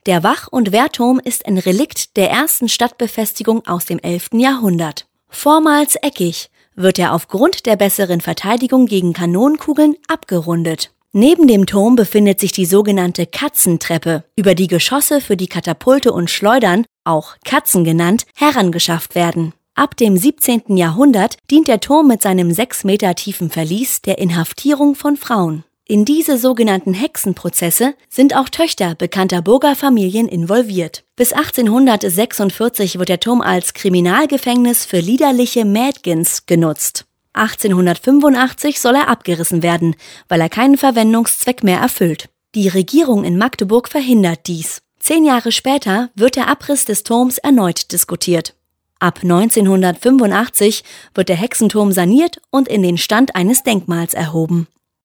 Der Wach- und Wehrturm ist ein Relikt der ersten Stadtbefestigung aus dem 11. Jahrhundert. Vormals eckig, wird er aufgrund der besseren Verteidigung gegen Kanonenkugeln abgerundet. Neben dem Turm befindet sich die sogenannte Katzentreppe, über die Geschosse für die Katapulte und Schleudern, auch Katzen genannt, herangeschafft werden. Ab dem 17. Jahrhundert dient der Turm mit seinem 6 Meter tiefen Verlies der Inhaftierung von Frauen. In diese sogenannten Hexenprozesse sind auch Töchter bekannter Burgerfamilien involviert. Bis 1846 wird der Turm als Kriminalgefängnis für liederliche Mädgens genutzt. 1885 soll er abgerissen werden, weil er keinen Verwendungszweck mehr erfüllt. Die Regierung in Magdeburg verhindert dies. 10 Jahre später wird der Abriss des Turms erneut diskutiert. Ab 1985 wird der Hexenturm saniert und in den Stand eines Denkmals erhoben.